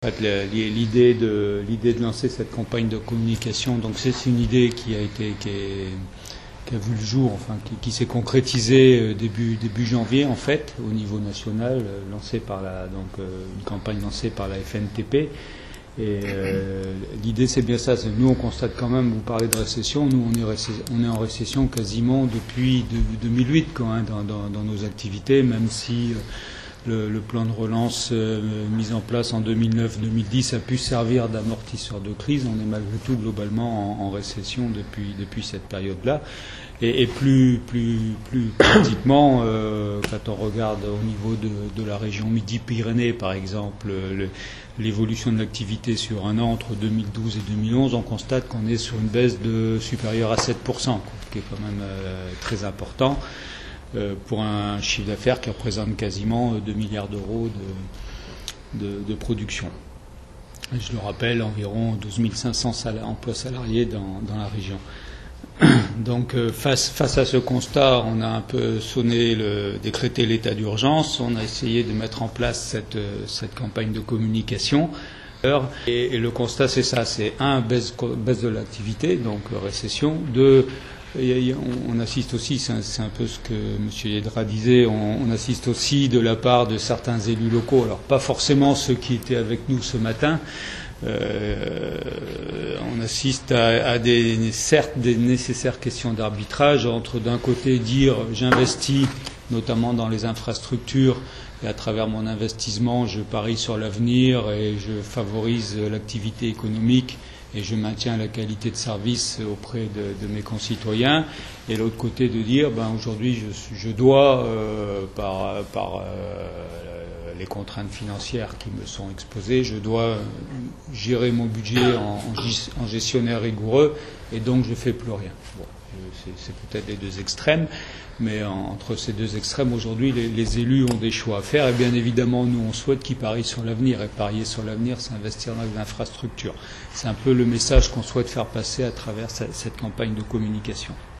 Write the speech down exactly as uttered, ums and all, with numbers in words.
En fait, l'idée de l'idée de lancer cette campagne de communication, donc c'est une idée qui a été qui, est, qui a vu le jour, enfin qui, qui s'est concrétisée début début janvier en fait au niveau national, lancée par la donc une campagne lancée par la F N T P. Et euh, l'idée c'est bien ça. Nous on constate quand même, vous parlez de récession, nous on est on est en récession quasiment depuis deux mille huit quand hein, dans, dans, dans nos activités, même si euh, Le, le plan de relance euh, mis en place en deux mille neuf deux mille dix a pu servir d'amortisseur de crise. On est malgré tout globalement en, en récession depuis, depuis cette période-là. Et, et plus, plus, plus pratiquement, euh, quand on regarde au niveau de, de la région Midi-Pyrénées, par exemple, l'évolution de l'activité sur un an entre deux mille douze et deux mille onze, on constate qu'on est sur une baisse de supérieure à sept pour cent, quoi, ce qui est quand même euh, très important. Euh, pour un chiffre d'affaires qui représente quasiment deux milliards d'euros de, de, de production. Et je le rappelle, environ douze mille cinq cents sal- emplois salariés dans, dans la région. Donc euh, face, face à ce constat, on a un peu sonné, le, décrété l'état d'urgence, on a essayé de mettre en place cette, cette campagne de communication. Et, et le constat c'est ça, c'est un, baisse, baisse de l'activité, donc récession, deux, on assiste aussi, c'est un, c'est un peu ce que M. Yedra disait, on, on assiste aussi de la part de certains élus locaux, alors pas forcément ceux qui étaient avec nous ce matin, euh, on assiste à, à des, certes des nécessaires questions d'arbitrage entre d'un côté dire j'investis notamment dans les infrastructures et à travers mon investissement je parie sur l'avenir et je favorise l'activité économique et je maintiens la qualité de service auprès de, de mes concitoyens. Et l'autre côté de dire, ben aujourd'hui je, je dois, euh, par, par euh, les contraintes financières qui me sont exposées, je dois gérer mon budget en, en gestionnaire rigoureux et donc je fais plus rien. Bon, c'est, c'est peut-être les deux extrêmes, mais en, entre ces deux extrêmes, aujourd'hui, les, les élus ont des choix à faire. Et bien évidemment, nous, on souhaite qu'ils parient sur l'avenir. Et parier sur l'avenir, c'est investir dans les infrastructures. C'est un peu le message qu'on souhaite faire passer à travers cette, cette campagne de communication.